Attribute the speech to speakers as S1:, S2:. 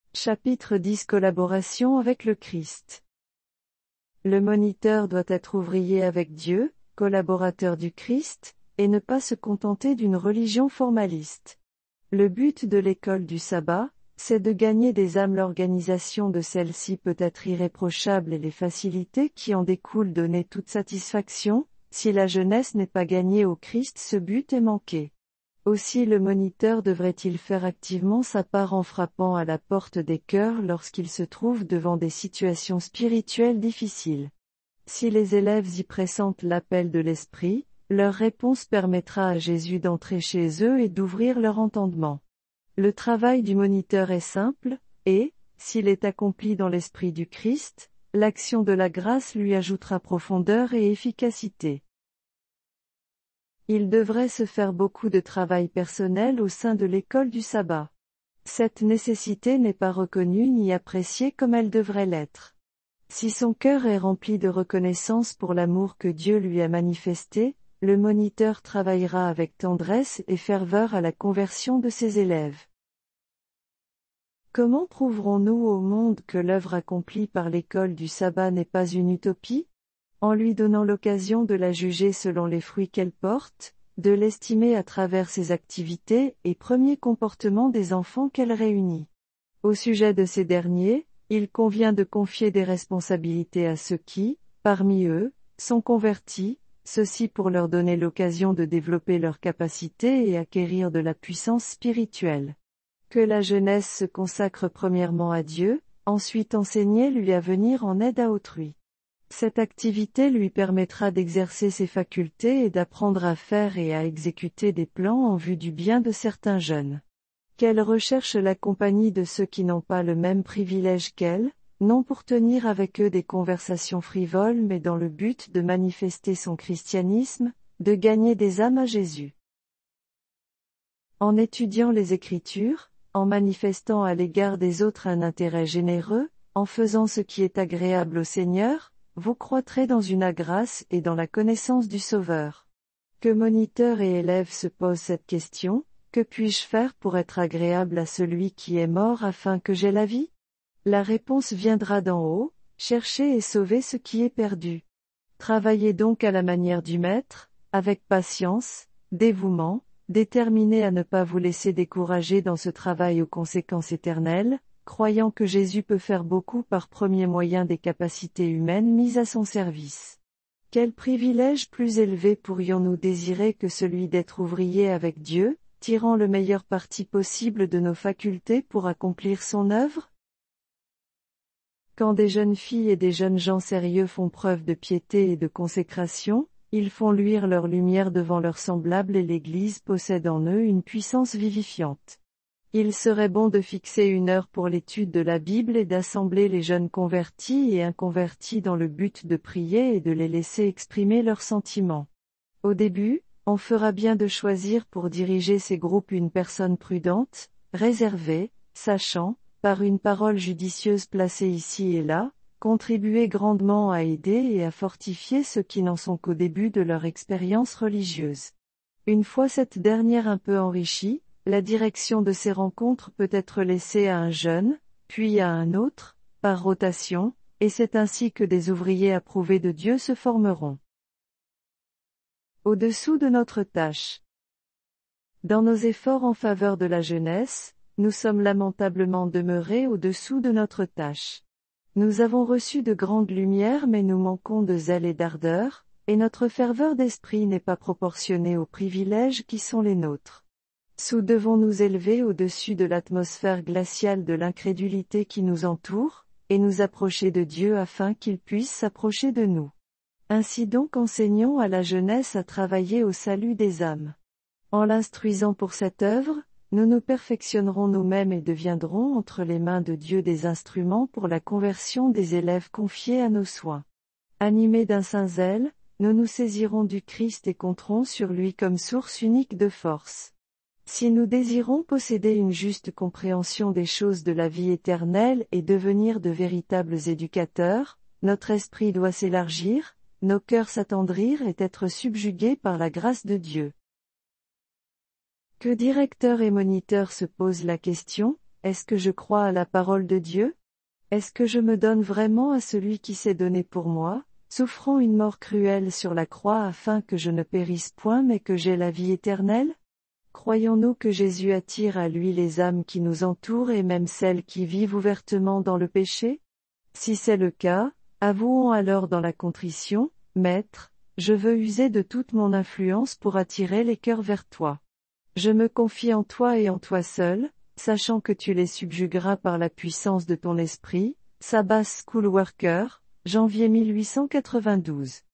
S1: Chapitre 10 Collaboration avec le Christ. Le moniteur doit être ouvrier avec Dieu, collaborateur du Christ, et ne pas se contenter d'une religion formaliste. Le but de l'école du sabbat, c'est de gagner des âmes. L'organisation de celle-ci peut être irréprochable et les facilités qui en découlent donner toute satisfaction. Si la jeunesse n'est pas gagnée au Christ, ce but est manqué. Aussi le moniteur devrait-il faire activement sa part en frappant à la porte des cœurs lorsqu'il se trouve devant des situations spirituelles difficiles. Si les élèves y pressentent l'appel de l'Esprit, leur réponse permettra à Jésus d'entrer chez eux et d'ouvrir leur entendement. Le travail du moniteur est simple, et, s'il est accompli dans l'Esprit du Christ, l'action de la grâce lui ajoutera profondeur et efficacité. Il devrait se faire beaucoup de travail personnel au sein de l'école du sabbat. Cette nécessité n'est pas reconnue ni appréciée comme elle devrait l'être. Si son cœur est rempli de reconnaissance pour l'amour que Dieu lui a manifesté, le moniteur travaillera avec tendresse et ferveur à la conversion de ses élèves. Comment prouverons-nous au monde que l'œuvre accomplie par l'école du sabbat n'est pas une utopie ? En lui donnant l'occasion de la juger selon les fruits qu'elle porte, de l'estimer à travers ses activités et premiers comportements des enfants qu'elle réunit. Au sujet de ces derniers, il convient de confier des responsabilités à ceux qui, parmi eux, sont convertis, ceci pour leur donner l'occasion de développer leurs capacités et acquérir de la puissance spirituelle. Que la jeunesse se consacre premièrement à Dieu, ensuite enseigner-lui à venir en aide à autrui. Cette activité lui permettra d'exercer ses facultés et d'apprendre à faire et à exécuter des plans en vue du bien de certains jeunes. Qu'elle recherche la compagnie de ceux qui n'ont pas le même privilège qu'elle, non pour tenir avec eux des conversations frivoles mais dans le but de manifester son christianisme, de gagner des âmes à Jésus. En étudiant les Écritures, en manifestant à l'égard des autres un intérêt généreux, en faisant ce qui est agréable au Seigneur, vous croîtrez dans une grâce et dans la connaissance du Sauveur. Que moniteur et élève se posent cette question, que puis-je faire pour être agréable à celui qui est mort afin que j'aie la vie ? La réponse viendra d'en haut, cherchez et sauvez ce qui est perdu. Travaillez donc à la manière du Maître, avec patience, dévouement, déterminé à ne pas vous laisser décourager dans ce travail aux conséquences éternelles, croyant que Jésus peut faire beaucoup par premier moyen des capacités humaines mises à son service. Quel privilège plus élevé pourrions-nous désirer que celui d'être ouvrier avec Dieu, tirant le meilleur parti possible de nos facultés pour accomplir son œuvre ? Quand des jeunes filles et des jeunes gens sérieux font preuve de piété et de consécration, ils font luire leur lumière devant leurs semblables et l'Église possède en eux une puissance vivifiante. Il serait bon de fixer une heure pour l'étude de la Bible et d'assembler les jeunes convertis et inconvertis dans le but de prier et de les laisser exprimer leurs sentiments. Au début, on fera bien de choisir pour diriger ces groupes une personne prudente, réservée, sachant, par une parole judicieuse placée ici et là, contribuer grandement à aider et à fortifier ceux qui n'en sont qu'au début de leur expérience religieuse. Une fois cette dernière un peu enrichie, la direction de ces rencontres peut être laissée à un jeune, puis à un autre, par rotation, et c'est ainsi que des ouvriers approuvés de Dieu se formeront. Au-dessous de notre tâche. Dans nos efforts en faveur de la jeunesse, nous sommes lamentablement demeurés au-dessous de notre tâche. Nous avons reçu de grandes lumières mais nous manquons de zèle et d'ardeur, et notre ferveur d'esprit n'est pas proportionnée aux privilèges qui sont les nôtres. Devons nous élever au-dessus de l'atmosphère glaciale de l'incrédulité qui nous entoure, et nous approcher de Dieu afin qu'il puisse s'approcher de nous. Ainsi donc enseignons à la jeunesse à travailler au salut des âmes. En l'instruisant pour cette œuvre, nous nous perfectionnerons nous-mêmes et deviendrons entre les mains de Dieu des instruments pour la conversion des élèves confiés à nos soins. Animés d'un saint zèle, nous nous saisirons du Christ et compterons sur lui comme source unique de force. Si nous désirons posséder une juste compréhension des choses de la vie éternelle et devenir de véritables éducateurs, notre esprit doit s'élargir, nos cœurs s'attendrir et être subjugués par la grâce de Dieu. Que directeurs et moniteurs se posent la question, est-ce que je crois à la parole de Dieu? Est-ce que je me donne vraiment à celui qui s'est donné pour moi, souffrant une mort cruelle sur la croix afin que je ne périsse point mais que j'aie la vie éternelle? Croyons-nous que Jésus attire à lui les âmes qui nous entourent et même celles qui vivent ouvertement dans le péché? Si c'est le cas, avouons alors dans la contrition, Maître, je veux user de toute mon influence pour attirer les cœurs vers toi. Je me confie en toi et en toi seul, sachant que tu les subjugueras par la puissance de ton esprit. Sabbath School Worker, janvier 1892.